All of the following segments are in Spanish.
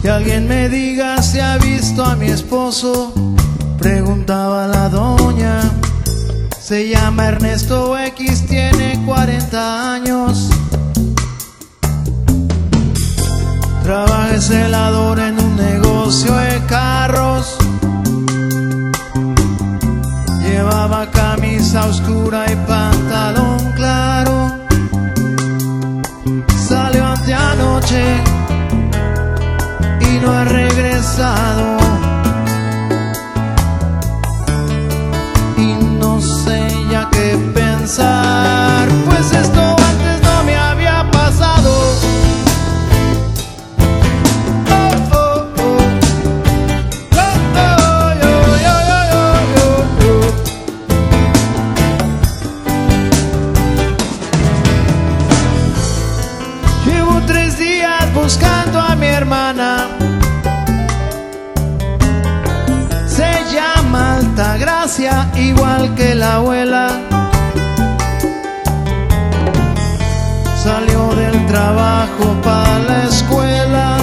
Que alguien me diga si ha visto a mi esposo, preguntaba la doña. Se llama Ernesto X, tiene 40 años. Trabaja de celador en un negocio de carros. Llevaba camisa oscura y pantalón claro. Salió anteanoche y no ha regresado. Y no sé ya qué pensar, pues esto antes no me había pasado. Llevo 3 días buscando a mi hermana. Se llama Altagracia, igual que la abuela. Salió del trabajo para la escuela.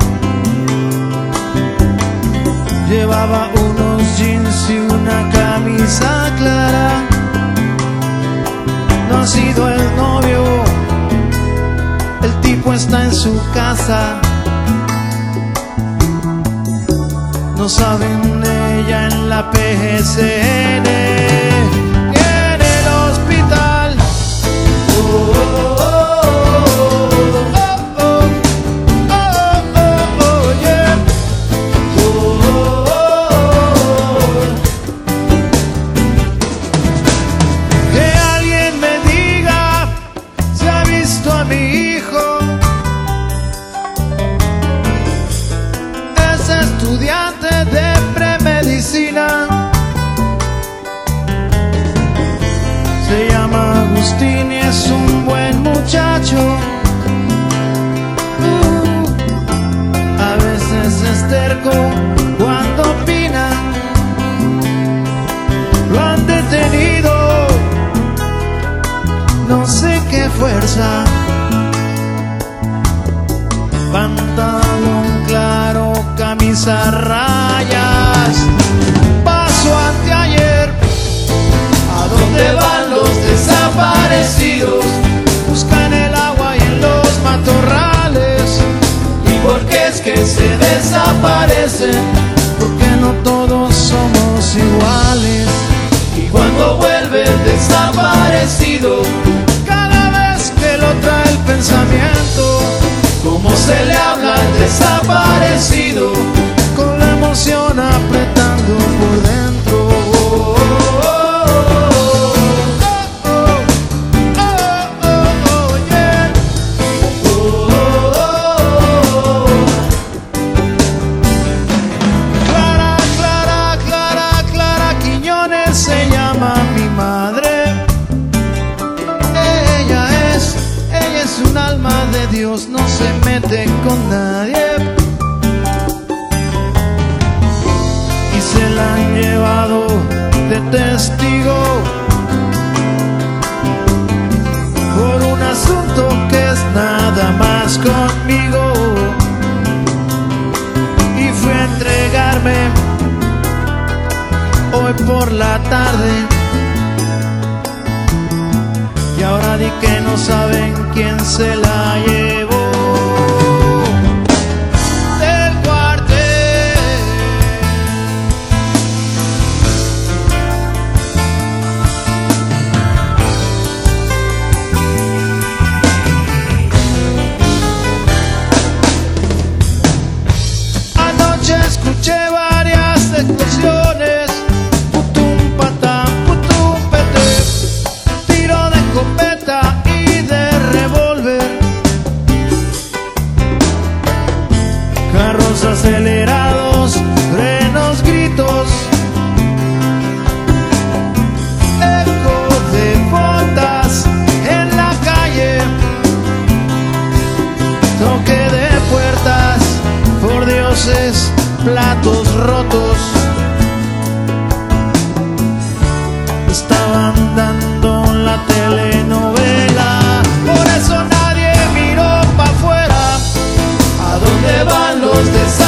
Llevaba unos jeans y una camisa clara. No ha sido el novio, el tipo está en su casa. No saben de ella en la PGCN, en el hospital. Yeah. Que alguien me diga si ha visto a mi hijo. Es estudiante de premedicina. Se llama Agustín y es un buen muchacho. A veces es terco cuando opina. Lo han detenido, no sé qué fuerza. Pantalón claro, camisa a rayas. Pasó anteayer. ¿A dónde van los desaparecidos? Buscan el agua y en los matorrales. ¿Y por qué es que se desaparecen? Porque no todos somos iguales. Y cuando vuelve el desaparecido, cada vez que lo trae el pensamiento, cómo se le habla al desaparecido, con la emoción apretando por dentro. Clara Quiñones se llama mi madre. Ella es un alma de Dios, no se mete con nadie. Y se la han llevado de testigo por un asunto que es nada más conmigo. Y fui a entregarme hoy por la tarde. Y ahora di que no saben quién se la llevó del cuartel. Anoche escuché varias explosiones. Putum patán, putum pete. Tiro de escopeta y de revólver. Carros acelerados, frenos, gritos. Eco de botas en la calle. Toque de puertas, por dioses, platos rotos. Estaban dando la telenovela, por eso nadie miró pa' afuera. ¿A dónde van los deseos?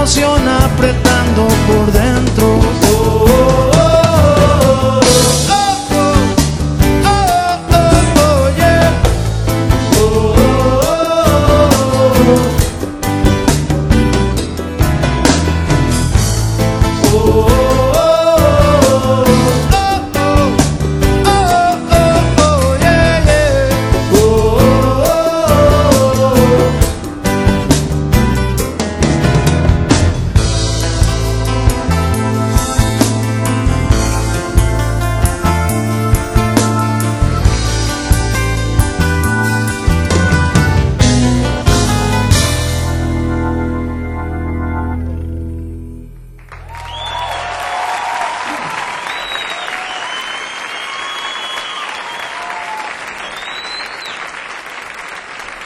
emoción apretada.